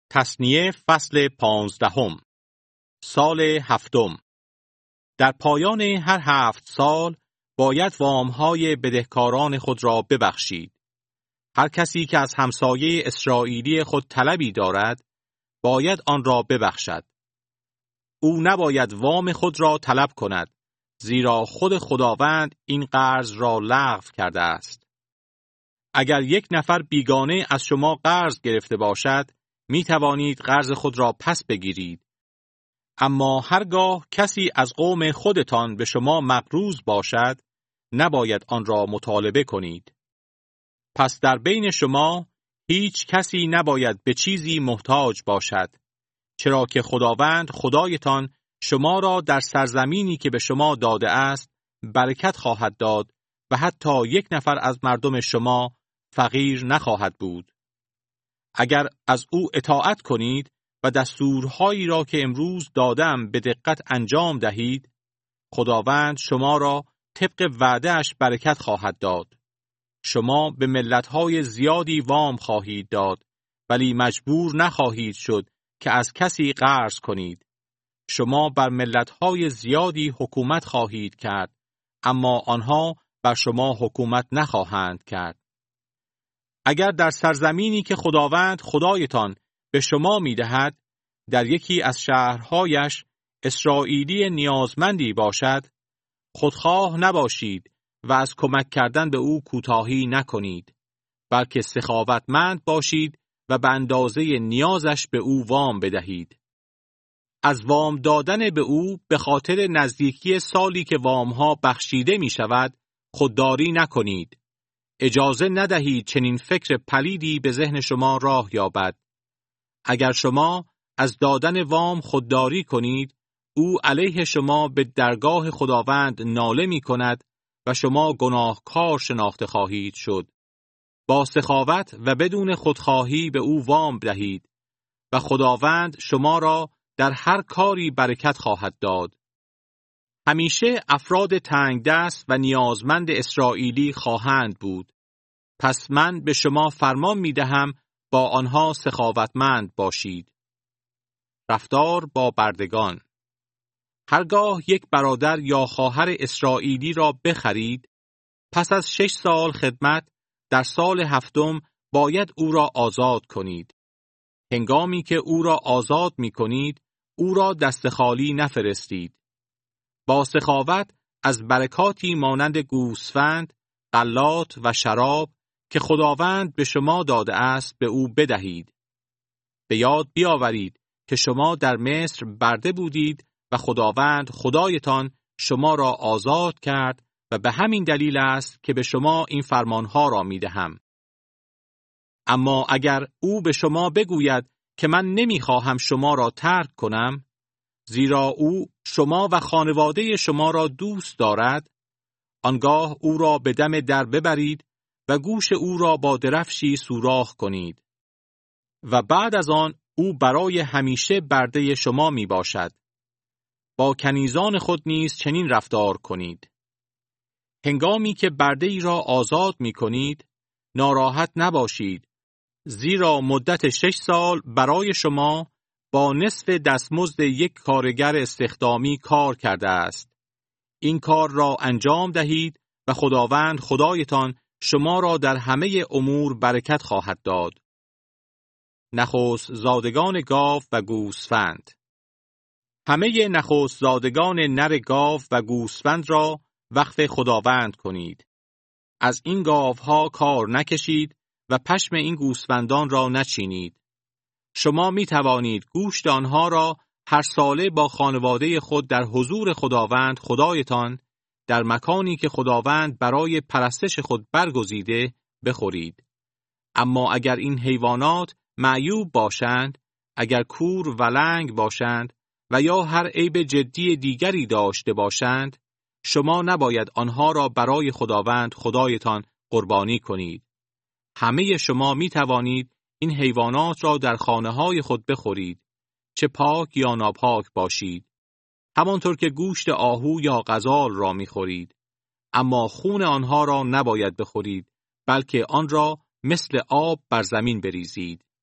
تثنیه فصل 15. سال 7. در پایان هر 7 سال باید وام‌های بدهکاران خود را ببخشید. هر کسی که از همسایه اسرائیلی خود طلبی دارد باید آن را ببخشد. او نباید وام خود را طلب کند، زیرا خود خداوند این قرض را لغو کرده است. اگر یک نفر بیگانه از شما قرض گرفته باشد، می توانید قرض خود را پس بگیرید. اما هرگاه کسی از قوم خودتان به شما مقروض باشد، نباید آن را مطالبه کنید. پس در بین شما هیچ کسی نباید به چیزی محتاج باشد، چرا که خداوند خدایتان شما را در سرزمینی که به شما داده است برکت خواهد داد و حتی یک نفر از مردم شما فقیر نخواهد بود. اگر از او اطاعت کنید و دستورهایی را که امروز دادم به دقت انجام دهید، خداوند شما را طبق وعده‌اش برکت خواهد داد. شما به ملت‌های زیادی وام خواهید داد، ولی مجبور نخواهید شد که از کسی قرض کنید. شما بر ملت‌های زیادی حکومت خواهید کرد، اما آنها بر شما حکومت نخواهند کرد. اگر در سرزمینی که خداوند خدایتان به شما می‌دهد، در یکی از شهرهایش اسرائیلی نیازمندی باشد، خودخواه نباشید و از کمک کردن به او کوتاهی نکنید، بلکه سخاوتمند باشید و به اندازه نیازش به او وام بدهید. از وام دادن به او به خاطر نزدیکی سالی که وامها بخشیده می شود، خودداری نکنید. اجازه ندهید چنین فکر پلیدی به ذهن شما راه یابد. اگر شما از دادن وام خودداری کنید، او علیه شما به درگاه خداوند ناله می کند و شما گناهکار شناخته خواهید شد. با سخاوت و بدون خودخواهی به او وام دهید و خداوند شما را در هر کاری برکت خواهد داد. همیشه افراد تنگ دست و نیازمند اسرائیلی خواهند بود. پس من به شما فرمان می دهم با آنها سخاوتمند باشید. رفتار با بردگان. هرگاه یک برادر یا خواهر اسرائیلی را بخرید، پس از 6 سال خدمت در سال 7 باید او را آزاد کنید. هنگامی که او را آزاد می کنید، او را دست خالی نفرستید. با سخاوت از برکاتی مانند گوسفند، غلات و شراب که خداوند به شما داده است به او بدهید. به یاد بیاورید که شما در مصر برده بودید و خداوند خدایتان شما را آزاد کرد و به همین دلیل است که به شما این فرمانها را می دهم. اما اگر او به شما بگوید که من نمیخواهم شما را ترک کنم، زیرا او شما و خانواده شما را دوست دارد، آنگاه او را به دم در ببرید و گوش او را با درفشی سوراخ کنید. و بعد از آن او برای همیشه برده شما می باشد. با کنیزان خود نیز چنین رفتار کنید. هنگامی که برده ای را آزاد می کنید، ناراحت نباشید، زیرا مدت 6 سال برای شما با نصف دستمزد یک کارگر استخدامی کار کرده است. این کار را انجام دهید و خداوند خدایتان شما را در همه امور برکت خواهد داد. نخست زادگان گاو و گوسفند. همه نخست زادگان نر گاو و گوسفند را وقف خداوند کنید. از این گاوها کار نکشید و پشم این گوسفندان را نچینید. شما می توانید گوشت آنها را هر ساله با خانواده خود در حضور خداوند خدایتان در مکانی که خداوند برای پرستش خود برگزیده بخورید. اما اگر این حیوانات معیوب باشند، اگر کور و لنگ باشند و یا هر عیب جدی دیگری داشته باشند، شما نباید آنها را برای خداوند خدایتان قربانی کنید. همه شما می توانید این حیوانات را در خانه‌های خود بخورید، چه پاک یا ناپاک باشید. همانطور که گوشت آهو یا غزال را می خورید. اما خون آنها را نباید بخورید، بلکه آن را مثل آب بر زمین بریزید.